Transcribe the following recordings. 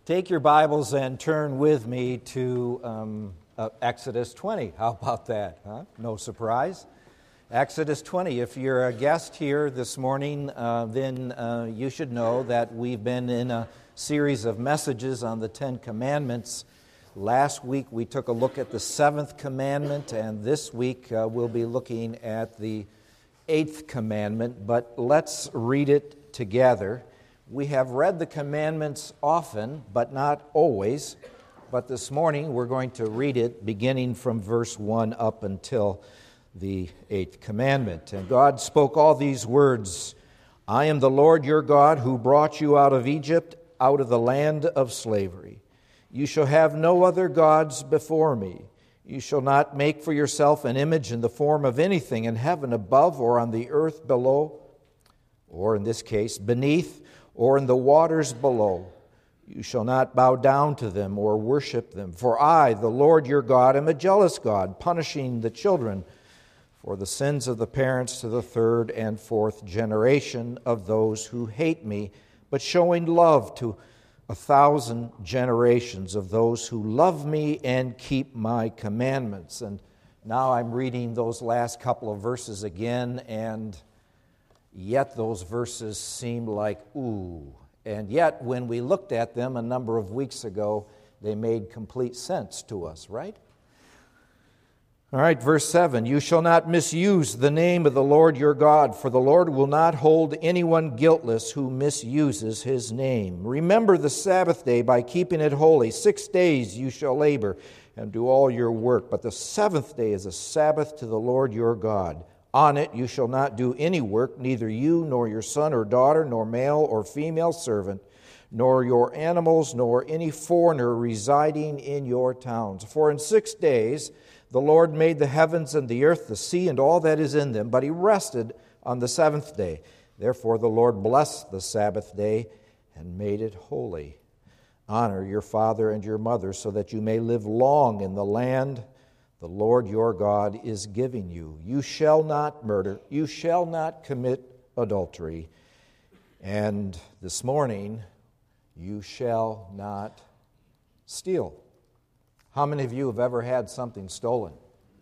Take your Bibles and turn with me to Exodus 20. How about that? Huh? No surprise. Exodus 20. If you're a guest here this morning, then you should know that we've been in a series of messages on the Ten Commandments. Last week we took a look at the seventh commandment, and this week we'll be looking at the eighth commandment. But let's read it together. We have read the commandments often, but not always. But this morning we're going to read it beginning from verse 1 up until the eighth commandment. And God spoke all these words, "I am the Lord your God who brought you out of Egypt, out of the land of slavery. You shall have no other gods before me. You shall not make for yourself an image in the form of anything in heaven above or on the earth below, or in this case, beneath, or in the waters below. You shall not bow down to them or worship them. For I, the Lord your God, am a jealous God, punishing the children for the sins of the parents to the third and fourth generation of those who hate me, but showing love to 1,000 generations of those who love me and keep my commandments." And now I'm reading those last couple of verses again, and yet those verses seem like ooh. And yet when we looked at them a number of weeks ago, they made complete sense to us, right? All right, verse 7, "You shall not misuse the name of the Lord your God, for the Lord will not hold anyone guiltless who misuses his name. Remember the Sabbath day by keeping it holy. 6 days you shall labor and do all your work, but the seventh day is a Sabbath to the Lord your God. On it you shall not do any work, neither you nor your son or daughter, nor male or female servant, nor your animals, nor any foreigner residing in your towns. For in 6 days the Lord made the heavens and the earth, the sea, and all that is in them, but he rested on the seventh day. Therefore the Lord blessed the Sabbath day and made it holy. Honor your father and your mother, so that you may live long in the land the Lord your God is giving you. You shall not murder. You shall not commit adultery. And this morning, you shall not steal." How many of you have ever had something stolen?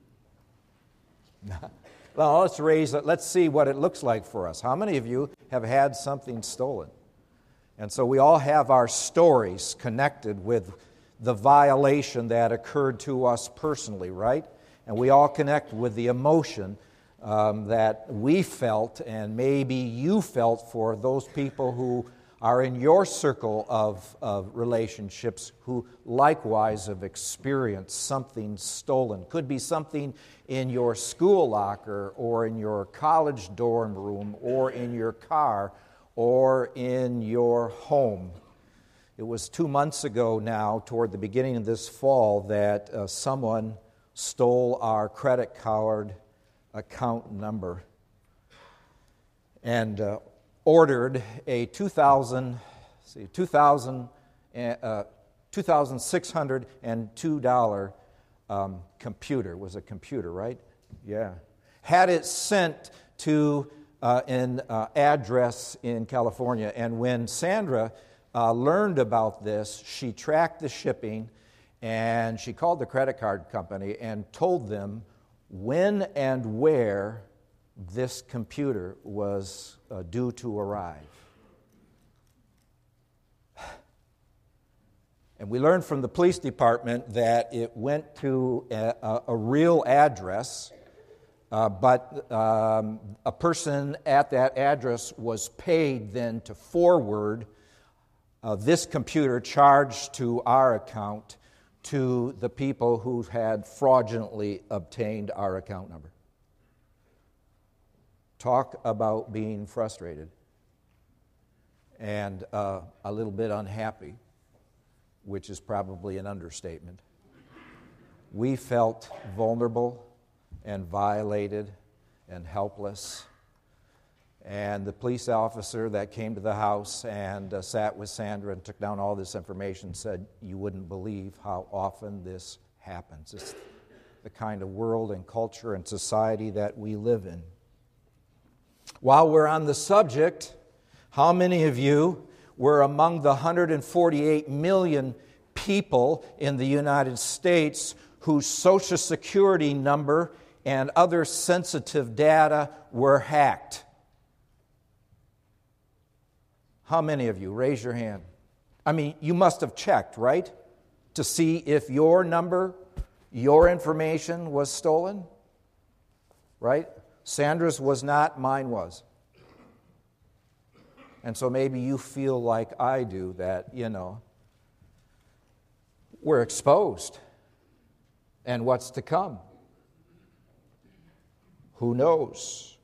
Well, let's see what it looks like for us. How many of you have had something stolen? And so we all have our stories connected with the violation that occurred to us personally, right? And we all connect with the emotion that we felt, and maybe you felt for those people who are in your circle of relationships who likewise have experienced something stolen. Could be something in your school locker, or in your college dorm room, or in your car, or in your home. It was 2 months ago now, toward the beginning of this fall, that someone stole our credit card account number and ordered a $2,602 computer. It was a computer, right? Yeah. Had it sent to an address in California. And when Sandra learned about this, she tracked the shipping, and she called the credit card company and told them when and where this computer was due to arrive. And we learned from the police department that it went to a real address, but a person at that address was paid then to forward this computer charged to our account to the people who had fraudulently obtained our account number. Talk about being frustrated and a little bit unhappy, which is probably an understatement. We felt vulnerable and violated and helpless. And the police officer that came to the house and sat with Sandra and took down all this information said, "You wouldn't believe how often this happens." It's the kind of world and culture and society that we live in. While we're on the subject, how many of you were among the 148 million people in the United States whose Social Security number and other sensitive data were hacked. How many of you? Raise your hand. I mean, you must have checked, right? To see if your number, your information was stolen, right? Sandra's was not, mine was. And so maybe you feel like I do that, we're exposed. And what's to come? Who knows?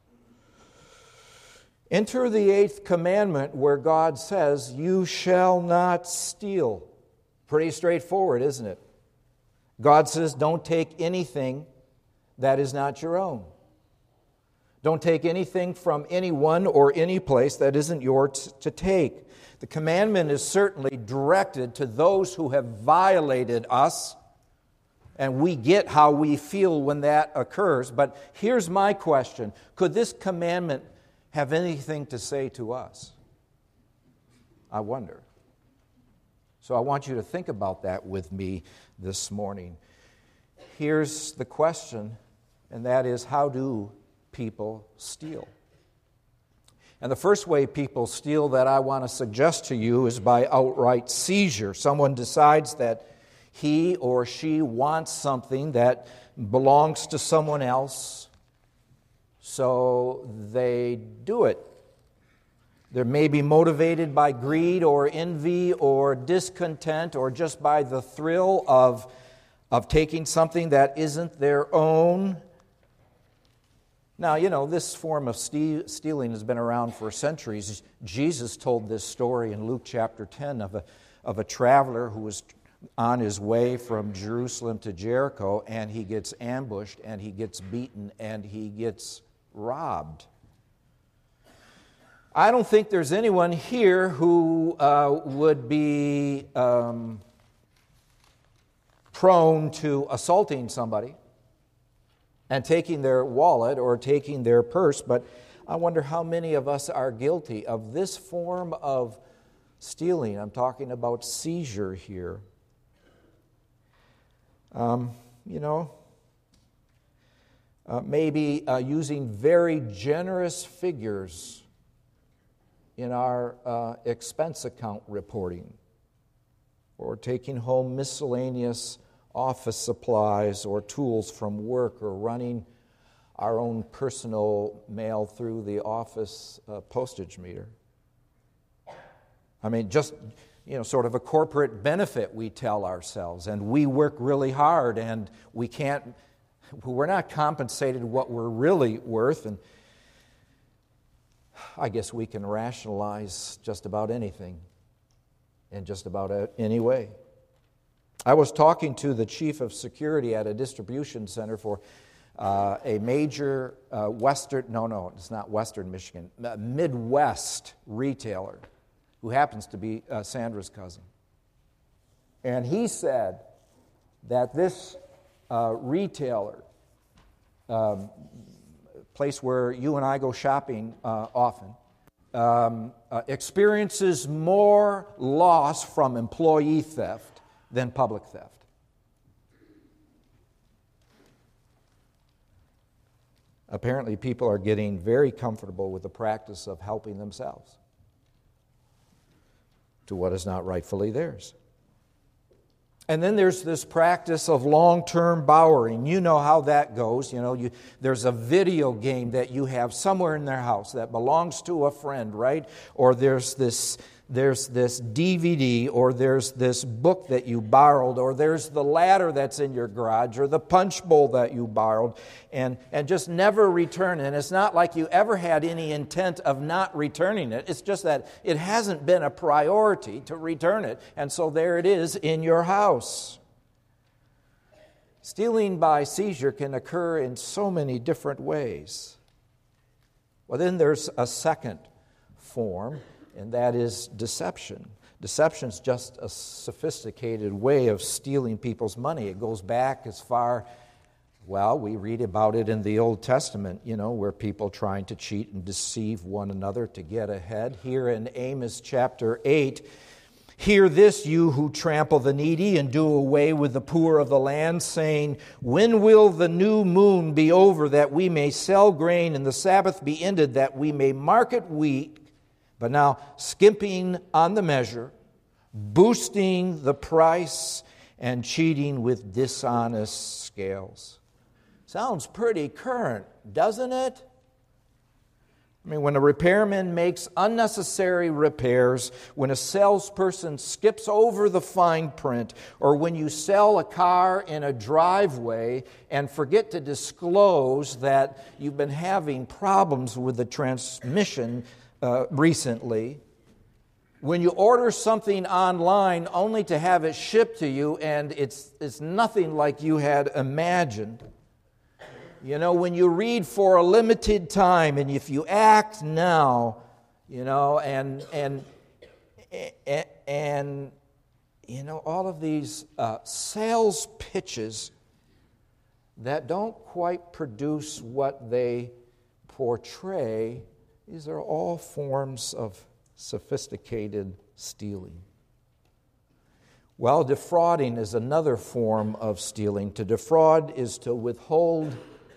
Enter the 8th commandment where God says, "You shall not steal." Pretty straightforward, isn't it? God says, don't take anything that is not your own. Don't take anything from anyone or any place that isn't yours to take. The commandment is certainly directed to those who have violated us, and we get how we feel when that occurs. But here's my question. Could this commandment have anything to say to us? I wonder. So I want you to think about that with me this morning. Here's the question, and that is, how do people steal? And the first way people steal that I want to suggest to you is by outright seizure. Someone decides that he or she wants something that belongs to someone else, so they do it. They may be motivated by greed or envy or discontent or just by the thrill of taking something that isn't their own. Now, this form of stealing has been around for centuries. Jesus told this story in Luke chapter 10 of a traveler who was on his way from Jerusalem to Jericho, and he gets ambushed, and he gets beaten, and he gets robbed. I don't think there's anyone here who would be prone to assaulting somebody and taking their wallet or taking their purse, but I wonder how many of us are guilty of this form of stealing. I'm talking about seizure here. Maybe using very generous figures in our expense account reporting, or taking home miscellaneous office supplies or tools from work, or running our own personal mail through the office postage meter. I mean, just, sort of a corporate benefit we tell ourselves, and we work really hard, and we're not compensated what we're really worth, and I guess we can rationalize just about anything in just about any way. I was talking to the chief of security at a distribution center for a major it's not Western Michigan, Midwest retailer who happens to be Sandra's cousin. And he said that this retailer, place where you and I go shopping often, experiences more loss from employee theft than public theft. Apparently, people are getting very comfortable with the practice of helping themselves to what is not rightfully theirs. And then there's this practice of long-term borrowing. You know how that goes. There's a video game that you have somewhere in their house that belongs to a friend, right? Or there's this DVD, or there's this book that you borrowed, or there's the ladder that's in your garage, or the punch bowl that you borrowed, and just never return it. And it's not like you ever had any intent of not returning it. It's just that it hasn't been a priority to return it, and so there it is in your house. Stealing by seizure can occur in so many different ways. Well, then there's a second form, and that is deception. Deception is just a sophisticated way of stealing people's money. It goes back as far Well, we read about it in the Old Testament, where people trying to cheat and deceive one another to get ahead. Here in Amos chapter 8, "Hear this, you who trample the needy and do away with the poor of the land, saying, when will the new moon be over that we may sell grain and the Sabbath be ended that we may market wheat, but now skimping on the measure, boosting the price, and cheating with dishonest scales." Sounds pretty current, doesn't it? I mean, when a repairman makes unnecessary repairs, when a salesperson skips over the fine print, or when you sell a car in a driveway and forget to disclose that you've been having problems with the transmission recently, when you order something online only to have it shipped to you and it's nothing like you had imagined, when you read for a limited time, and if you act now, and all of these sales pitches that don't quite produce what they portray, these are all forms of sophisticated stealing. Well, defrauding is another form of stealing. To defraud is to withhold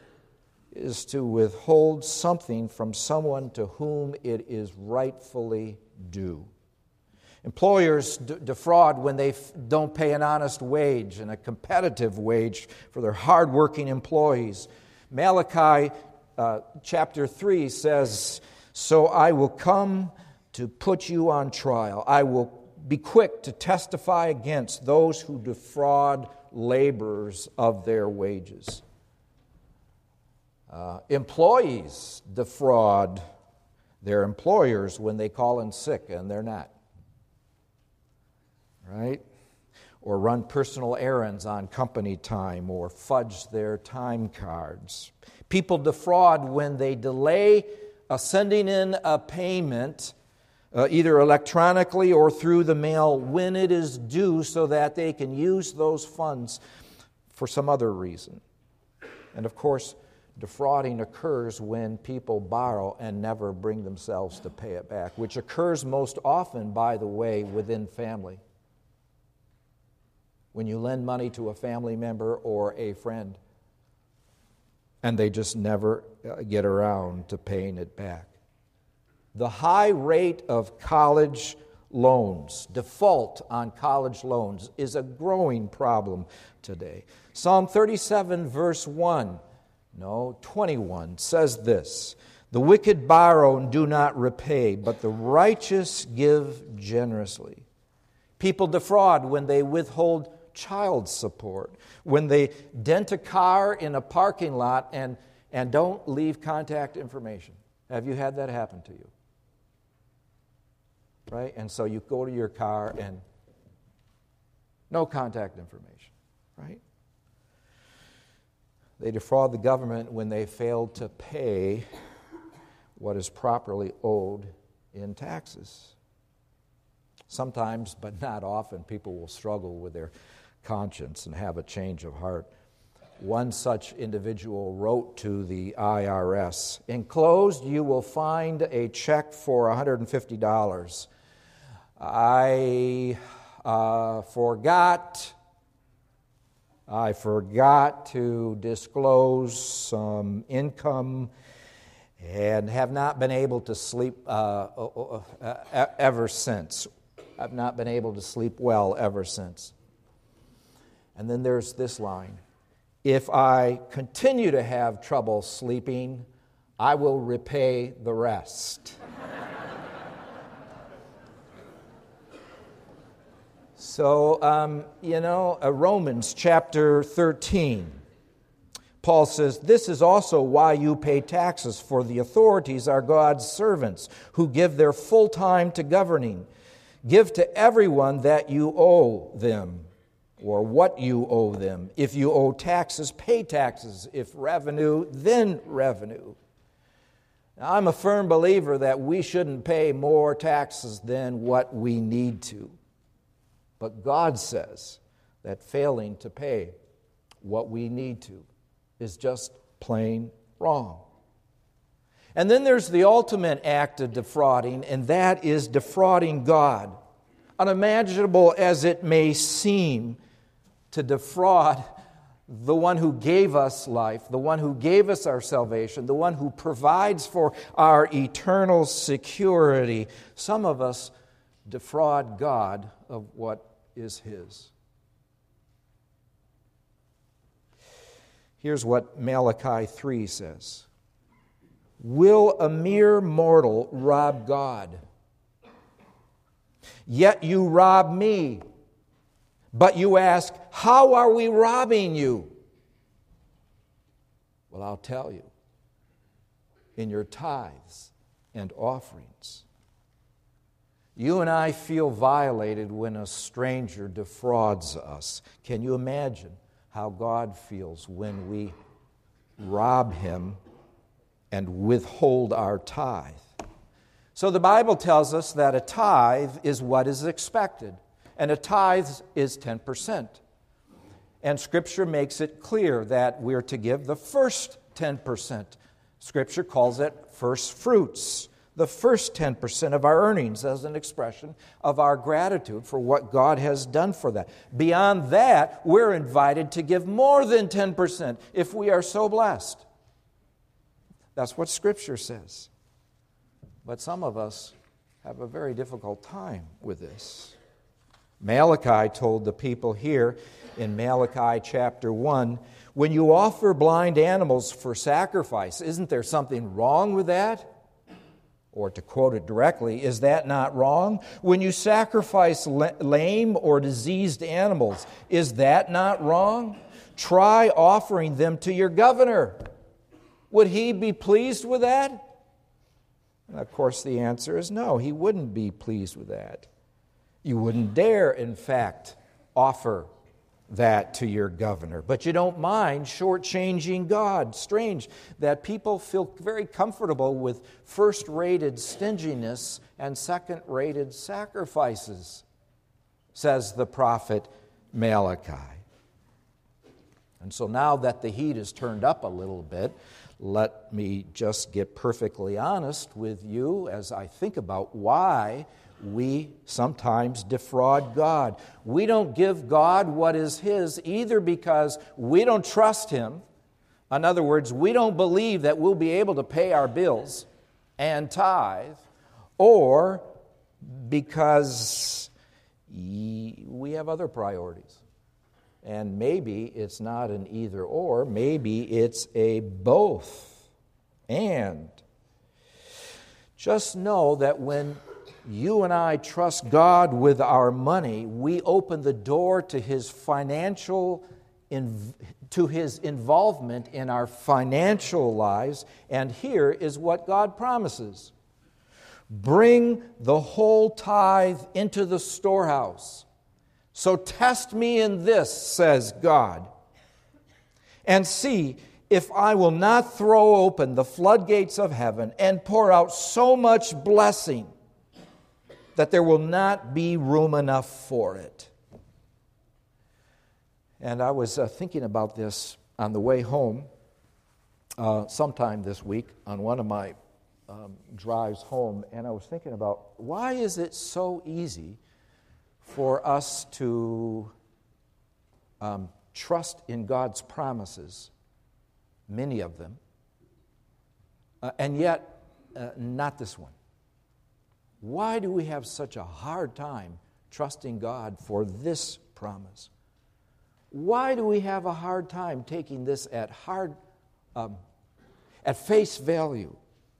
something from someone to whom it is rightfully due. Employers defraud when they don't pay an honest wage and a competitive wage for their hardworking employees. Malachi chapter 3 says, "So I will come to put you on trial. I will be quick to testify against those who defraud laborers of their wages." Employees defraud their employers when they call in sick and they're not. Right? Or run personal errands on company time or fudge their time cards. People defraud when they delay sending in a payment either electronically or through the mail when it is due so that they can use those funds for some other reason. And of course, defrauding occurs when people borrow and never bring themselves to pay it back, which occurs most often, by the way, within family. When you lend money to a family member or a friend, and they just never get around to paying it back. The high rate of college loans, default on college loans, is a growing problem today. Psalm 37, verse 21 says this, "The wicked borrow and do not repay, but the righteous give generously." People defraud when they withhold child support, when they dent a car in a parking lot and don't leave contact information. Have you had that happen to you? Right? And so you go to your car and no contact information, right? They defraud the government when they fail to pay what is properly owed in taxes. Sometimes, but not often, people will struggle with their conscience and have a change of heart. One such individual wrote to the IRS, "Enclosed you will find a check for $150. I forgot to disclose some income and have not been able to sleep ever since. I've not been able to sleep well ever since." And then there's this line, "If I continue to have trouble sleeping, I will repay the rest." So, Romans chapter 13, Paul says, "This is also why you pay taxes, for the authorities are God's servants who give their full time to governing. Give to everyone that you owe them, or what you owe them. If you owe taxes, pay taxes. If revenue, then revenue." Now, I'm a firm believer that we shouldn't pay more taxes than what we need to. But God says that failing to pay what we need to is just plain wrong. And then there's the ultimate act of defrauding, and that is defrauding God. Unimaginable as it may seem, to defraud the one who gave us life, the one who gave us our salvation, the one who provides for our eternal security. Some of us defraud God of what is His. Here's what Malachi 3 says. Will a mere mortal rob God? Yet you rob me. But you ask, how are we robbing you? Well, I'll tell you. In your tithes and offerings. You and I feel violated when a stranger defrauds us. Can you imagine how God feels when we rob Him and withhold our tithe? So the Bible tells us that a tithe is what is expected. And a tithe is 10%. And Scripture makes it clear that we're to give the first 10%. Scripture calls it first fruits, the first 10% of our earnings as an expression of our gratitude for what God has done for that. Beyond that, we're invited to give more than 10% if we are so blessed. That's what Scripture says. But some of us have a very difficult time with this. Malachi told the people here in Malachi chapter 1, when you offer blind animals for sacrifice, isn't there something wrong with that? Or to quote it directly, is that not wrong? When you sacrifice lame or diseased animals, is that not wrong? Try offering them to your governor. Would he be pleased with that? And of course, the answer is no, he wouldn't be pleased with that. You wouldn't dare, in fact, offer that to your governor. But you don't mind shortchanging God. Strange that people feel very comfortable with first-rated stinginess and second-rated sacrifices, says the prophet Malachi. And so now that the heat is turned up a little bit, let me just get perfectly honest with you as I think about why we sometimes defraud God. We don't give God what is His either because we don't trust Him. In other words, we don't believe that we'll be able to pay our bills and tithe, or because we have other priorities. And maybe it's not an either or, maybe it's a both. And just know that when you and I trust God with our money, we open the door to His His involvement in our financial lives. And here is what God promises. Bring the whole tithe into the storehouse. So test me in this, says God, and see if I will not throw open the floodgates of heaven and pour out so much blessing that there will not be room enough for it. And I was thinking about this on the way home sometime this week on one of my drives home, and I was thinking about why is it so easy for us to trust in God's promises, many of them, and yet not this one. Why do we have such a hard time trusting God for this promise? Why do we have a hard time taking this at face value?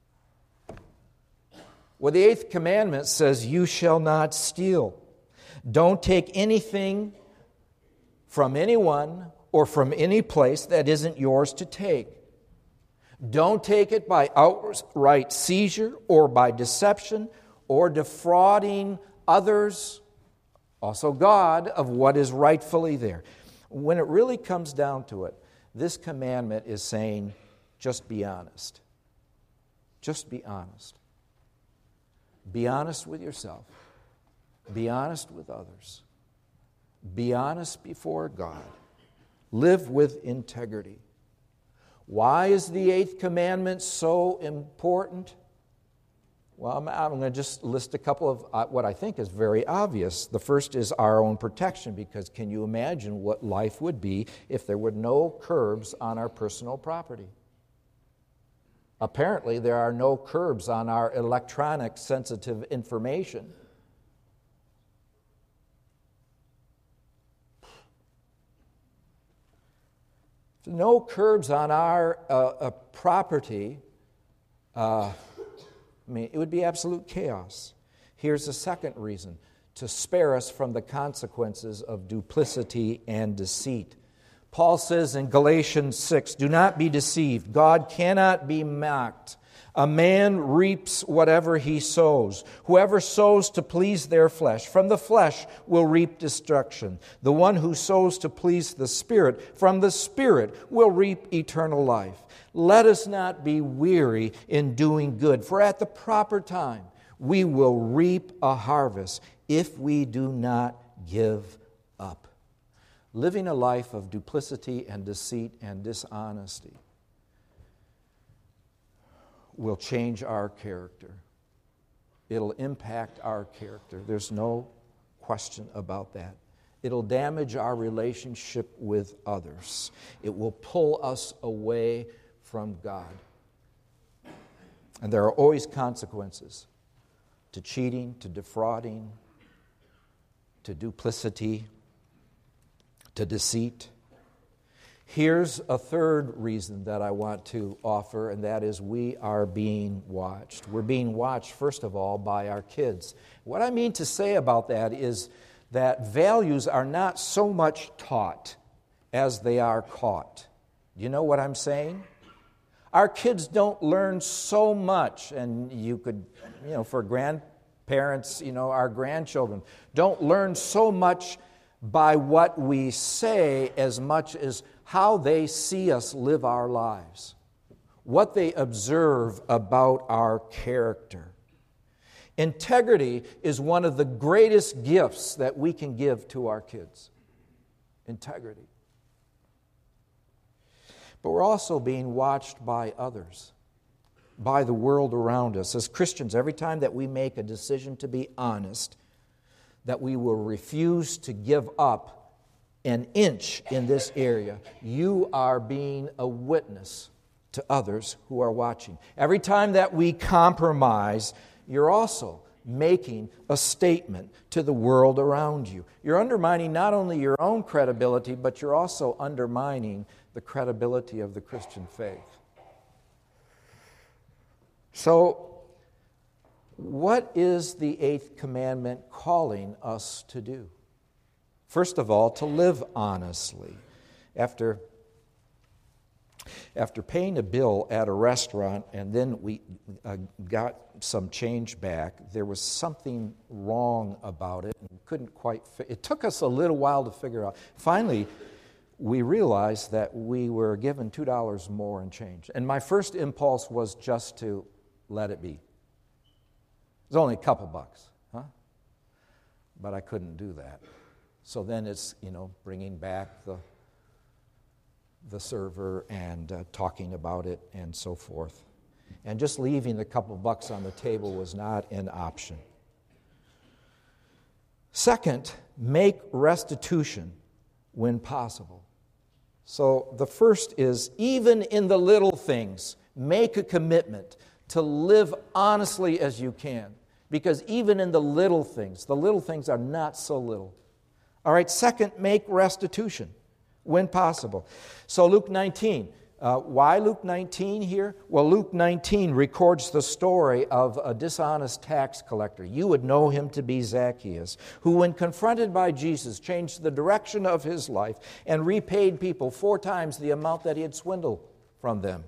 Well, the 8th commandment says, "You shall not steal." Don't take anything from anyone or from any place that isn't yours to take. Don't take it by outright seizure or by deception or defrauding others, also God, of what is rightfully there. When it really comes down to it, this commandment is saying, just be honest. Just be honest. Be honest with yourself. Be honest with others. Be honest before God. Live with integrity. Why is the 8th commandment so important? Well, I'm going to just list a couple of what I think is very obvious. The first is our own protection, because can you imagine what life would be if there were no curbs on our personal property? Apparently, there are no curbs on our electronic sensitive information. No curbs on our property, it would be absolute chaos. Here's the second reason: to spare us from the consequences of duplicity and deceit. Paul says in Galatians 6, "Do not be deceived. God cannot be mocked. A man reaps whatever he sows. Whoever sows to please their flesh, from the flesh will reap destruction. The one who sows to please the Spirit, from the Spirit will reap eternal life. Let us not be weary in doing good, for at the proper time we will reap a harvest if we do not give up." Living a life of duplicity and deceit and dishonesty will change our character. It'll impact our character. There's no question about that. It'll damage our relationship with others. It will pull us away from God. And there are always consequences to cheating, to defrauding, to duplicity, to deceit. Here's a third reason that I want to offer, and that is we are being watched. We're being watched, first of all, by our kids. What I mean to say about that is that values are not so much taught as they are caught. You know what I'm saying? Our kids don't learn so much, and you could, for grandparents, our grandchildren don't learn so much by what we say as much as how they see us live our lives, what they observe about our character. Integrity is one of the greatest gifts that we can give to our kids. Integrity. But we're also being watched by others, by the world around us. As Christians, every time that we make a decision to be honest, that we will refuse to give up an inch in this area, you are being a witness to others who are watching. Every time that we compromise, you're also making a statement to the world around you. You're undermining not only your own credibility, but you're also undermining the credibility of the Christian faith. So, what is the 8th commandment calling us to do? First of all, to live honestly. After paying a bill at a restaurant and then we got some change back, there was something wrong about it. And couldn't quite. It took us a little while to figure out. Finally, we realized that we were given $2 more in change. And my first impulse was just to let it be. It was only a couple bucks, huh? But I couldn't do that. So then it's, bringing back the server and talking about it and so forth. And just leaving the couple bucks on the table was not an option. Second, make restitution when possible. So the first is, even in the little things, make a commitment to live honestly as you can. Because even in the little things are not so little. All right, second, make restitution when possible. So Luke 19. Why Luke 19 here? Well, Luke 19 records the story of a dishonest tax collector. You would know him to be Zacchaeus, who when confronted by Jesus changed the direction of his life and repaid people 4 times the amount that he had swindled from them.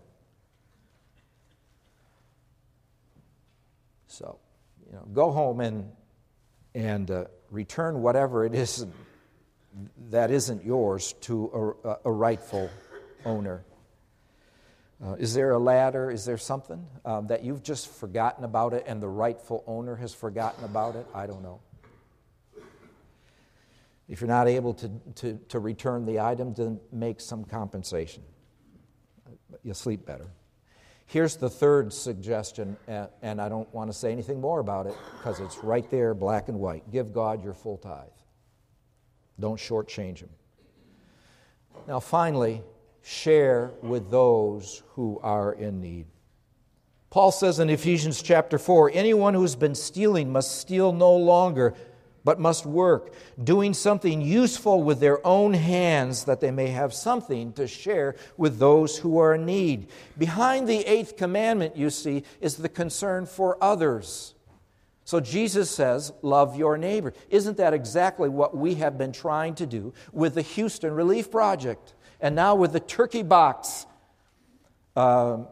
So, go home and return whatever it is that isn't yours to a rightful owner. Is there a ladder? Is there something that you've just forgotten about it and the rightful owner has forgotten about it? I don't know. If you're not able to return the item, then make some compensation. you'll sleep better. Here's the third suggestion, and I don't want to say anything more about it because it's right there, black and white. Give God your full tithe. Don't shortchange Him. Now, finally, share with those who are in need. Paul says in Ephesians chapter 4, anyone who's been stealing must steal no longer, but must work, doing something useful with their own hands that they may have something to share with those who are in need. Behind the eighth commandment, you see, is the concern for others. So Jesus says, love your neighbor. Isn't that exactly what we have been trying to do with the Houston Relief Project? And now with the turkey box. Sandra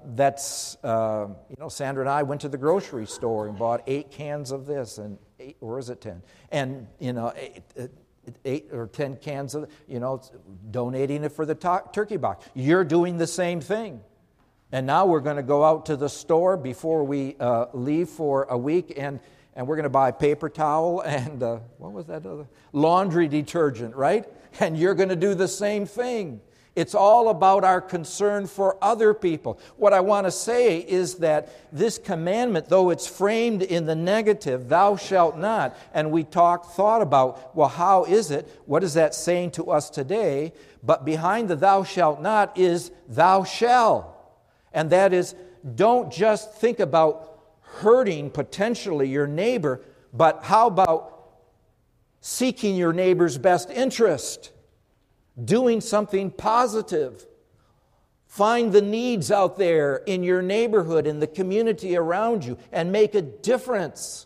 and I went to the grocery store and bought 8 cans of this, and 8, or is it 10? And, 8 or 10 cans of, donating it for the turkey box. You're doing the same thing. And now we're going to go out to the store before we leave for a week, and we're going to buy paper towel and, what was that other? Laundry detergent, right? And you're going to do the same thing. It's all about our concern for other people. What I want to say is that this commandment, though it's framed in the negative, thou shalt not, and we thought about, well, how is it? What is that saying to us today? But behind the thou shalt not is thou shall. And that is, don't just think about hurting potentially your neighbor, but how about seeking your neighbor's best interest? Doing something positive. Find the needs out there in your neighborhood, in the community around you, and make a difference.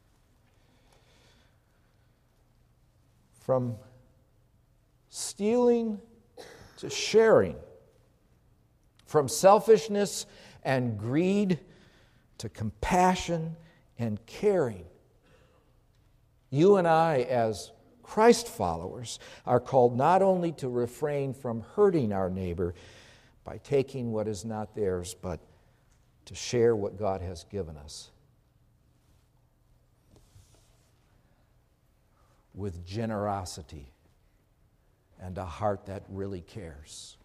From stealing to sharing. From selfishness and greed to compassion and caring. You and I, as Christ followers, are called not only to refrain from hurting our neighbor by taking what is not theirs, but to share what God has given us with generosity and a heart that really cares.